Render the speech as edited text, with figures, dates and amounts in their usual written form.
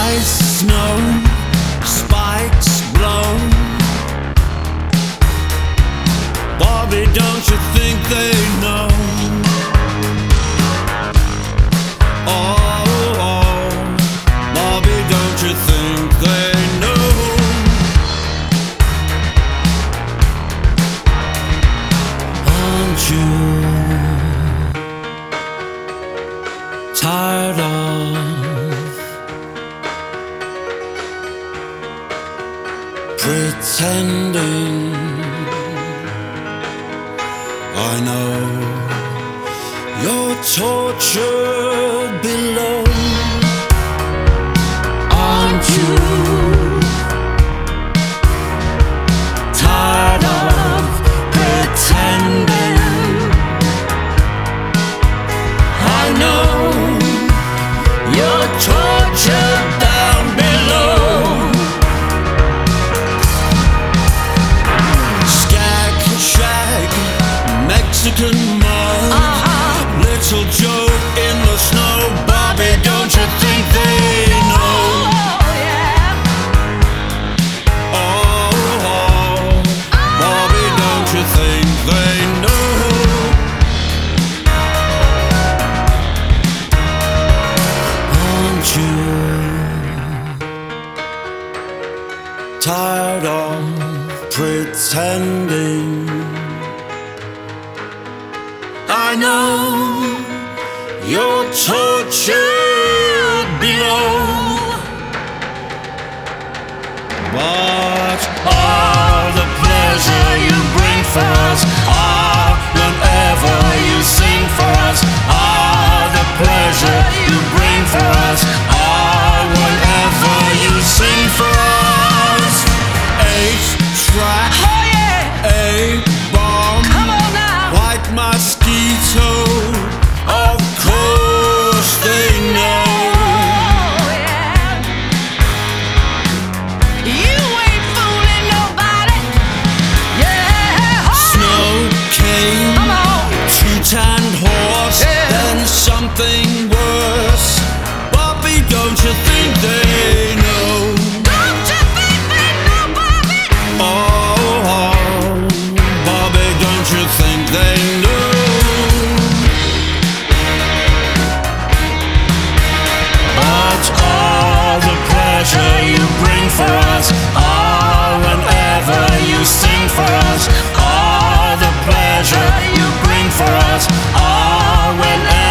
Ice, snow, spikes blow. Bobby, don't you think they know? Oh, oh, Bobby, don't you think they know? Aren't you tired of pretending? I know you're tortured below. Aren't you tired of pretending? I know you're tortured down below. Mexican mud, little Joe in the snow. Bobby, don't you think they know? Oh, oh, Bobby, don't you think they know? Aren't you tired of pretending? I know you're tortured below, but all the pleasure you bring for us, all whenever you sing for us, all the pleasure you bring for us, all whenever you sing for us. 8-track, oh yeah, A-bomb, come on now, white mosquito, of course they know. Oh, yeah. You ain't fooling nobody. Yeah. Snow came, Come on. two-tanned horse, Yeah. then something worse. Bobby, don't you think they know? Don't you think they know, Bobby? Oh, oh, Bobby, don't you think they know? But all the pleasure you bring for us, all whenever you sing for us, all the pleasure you bring for us, all whenever